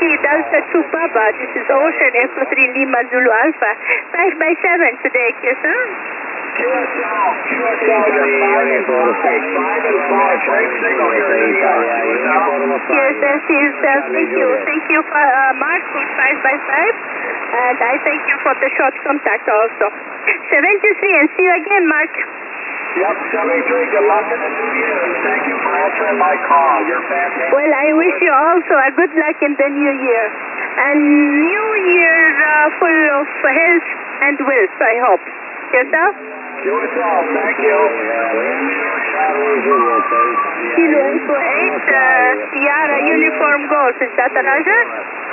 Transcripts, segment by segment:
Yankee Delta 2 Papa. This is Ocean Echo 3 Lima Zulu Alpha. 5x7 today, QSL. QSL is, thank you for Mark for 5x5. And I thank you for the short contact also. 73 and see you again, Mark. Yep, 73, good luck in the new year. Thank you for answering my call. You're fantastic. Well, I wish you also a good luck in the new year. And new year full of health and wealth, I hope. Yourself? You as well, thank you. Kilo Echo 8, Sierra Uniform Golf. Is that a Roger?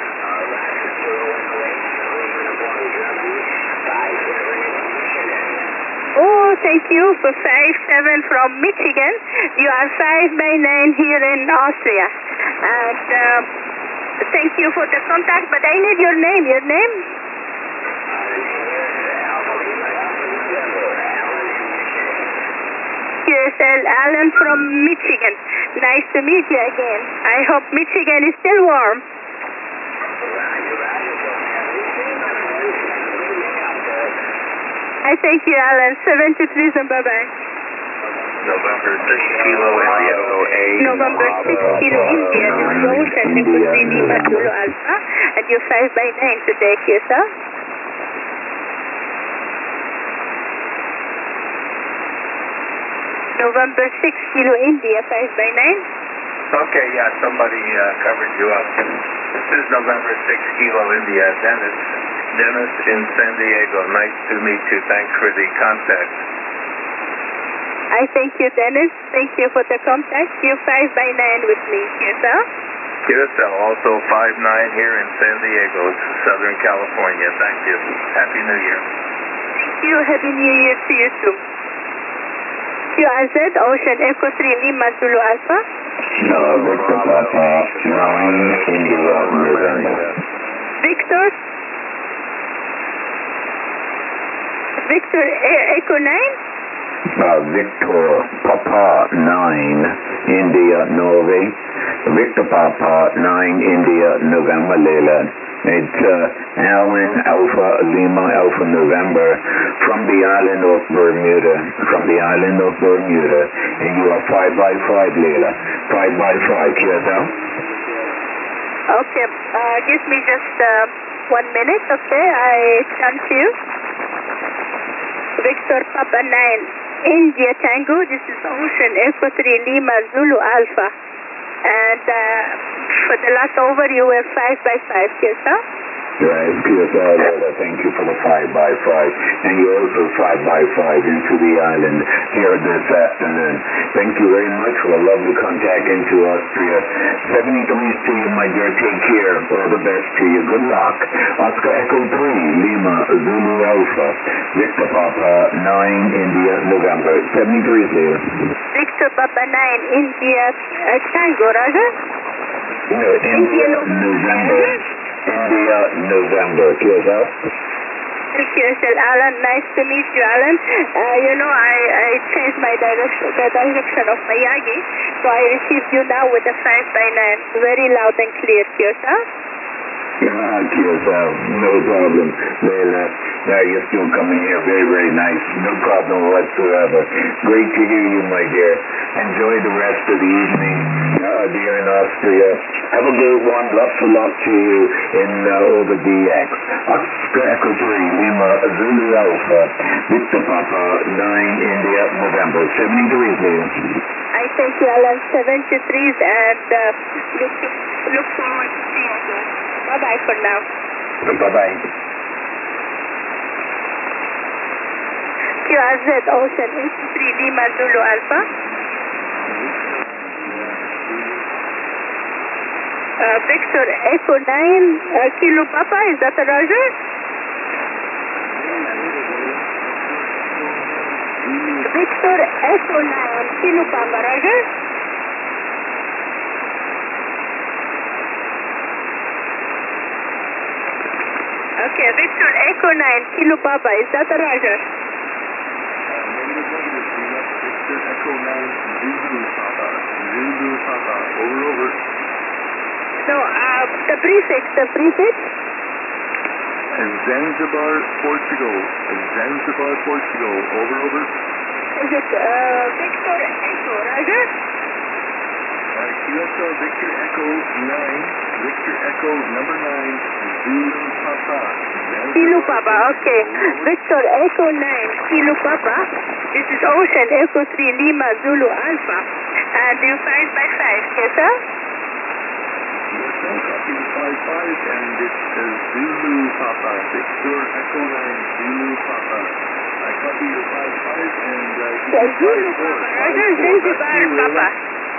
Oh, thank you for 5-7 from Michigan. You are 5x9 here in Austria. And thank you for the contact, but I need your name. Your name? QSL Allen from Michigan. Nice to meet you again. I hope Michigan is still warm. I thank you, Alan. 73 and bye-bye. November 6 Kilo India OA. November 6 Kilo India. This is Ocean Echo 3 Lima Zulu Alpha. And you're 5x9 today, QSL. November 6 Kilo India, 5x9. Okay, yeah, somebody covered you up. This is November 6 Kilo India. Dennis in San Diego. Nice to meet you. Thanks for the contact. I thank you, Dennis. Thank you for the contact. You're 5x9 with me, QSL. QSL, also 5'9" here in San Diego, Southern California. Thank you. Happy New Year. Thank you. Happy New Year to you too. QRZ, Ocean Echo 3 Lima Zulu Alpha. Victor Papa 9 India November. Victor? Victor Echo 9? Victor Papa 9 India Norway. Victor Papa 9 India November Leila. It's Alan Alpha Lima Alpha November from the island of Bermuda. And you are 5x5 Leila. 5x5 QSL. Okay, give me just 1 minute, okay? I turn to you. Victor Papa 9 India Tango. This is Ocean Echo 3 Lima Zulu Alpha. And for the last over, you were 5x5, QSL? Right, QSL, thank you for the 5x5. And you're also 5x5 into the island here this afternoon. Thank you very much for a lovely contact into Austria. 73 to you, my dear. Take care. All the best to you. Good luck. Oscar Echo 3, Lima Zulu Alpha. Victor Papa 9 India November. 73 to you. Victor Papa 9 India Tango, Roger? India November. India November. QSL? QSL Alan, nice to meet you, Alan. I changed my direction of my Yagi, so I received you now with a 5x9. Very loud and clear, QSL. QSL, no problem. Leila, you're still coming here. Very, very nice. No problem whatsoever. Great to hear you, my dear. Enjoy the rest of the evening, dear in Austria. Have a great one. Lots of luck to you in over DX. Oscar Echo 3, Lima Zulu Alpha. Victor Papa 9 India November. 73 to you. I thank you, Alan. 73s, and look forward to seeing you again. Bye-bye for now. Bye-bye. QRZ Ocean 83 Lima Zulu Alpha. Victor Echo 9 Kilo Papa, is that a Roger? Victor Echo 9 Kilo Papa, Roger? Okay, Victor Echo 9 Kilo Papa, is that a Roger? Victor Echo 9 Zulu Papa, over. No, The prefix. Zanzibar, Portugal. Zanzibar, Portugal. Over. Is it Victor Echo, Roger? QSL Victor Echo 9. Victor Echo number 9. Zulu Papa. Kilo Papa, okay. Victor Echo 9, Kilo Papa. This is Ocean Echo 3 Lima Zulu Alpha. And you 5x5, yes sir? QSL copy 55 and it's Zulu Papa. Victor Echo 9 Zulu Papa. I copy the 55 and Zulu Papa, Roger, Zanzibar Papa.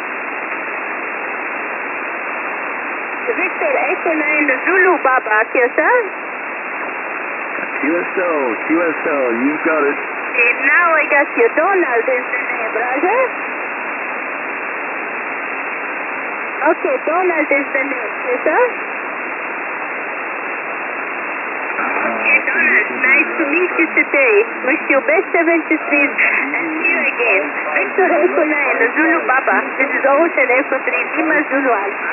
Victor Echo 9 Zulu Papa, yes sir? QSL, you've got it. Okay, now I got you. Donald is the name, Roger? Okay, Donald is the name, yes sir? Okay, Donald, nice to meet you today. Wish you best 73s and see you again. Victor Echo 9 Zulu Papa. This is Ocean Echo 3 Lima Zulu Alpha.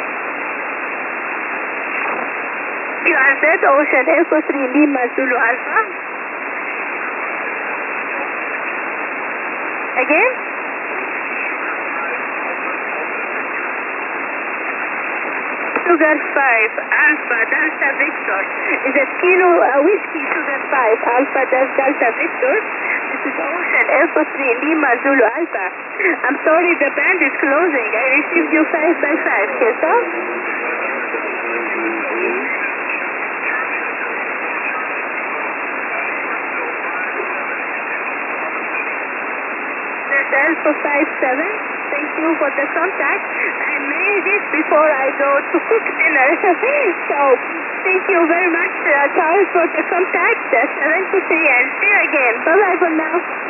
You answered Ocean Echo 3 Lima Zulu Alpha. Again? Sugar 5, Alpha Delta Victor. Is it Kilo Whiskey Sugar 5, Alpha Delta Victor? This is Ocean Echo 3 Lima Zulu Alpha. I'm sorry, the band is closing. I received you 5x5, yes sir? Alpha 57, thank you for the contact. I made it before I go to cook dinner. So, thank you very much, Charles, for the contact. 73 and see you again. Bye-bye for now.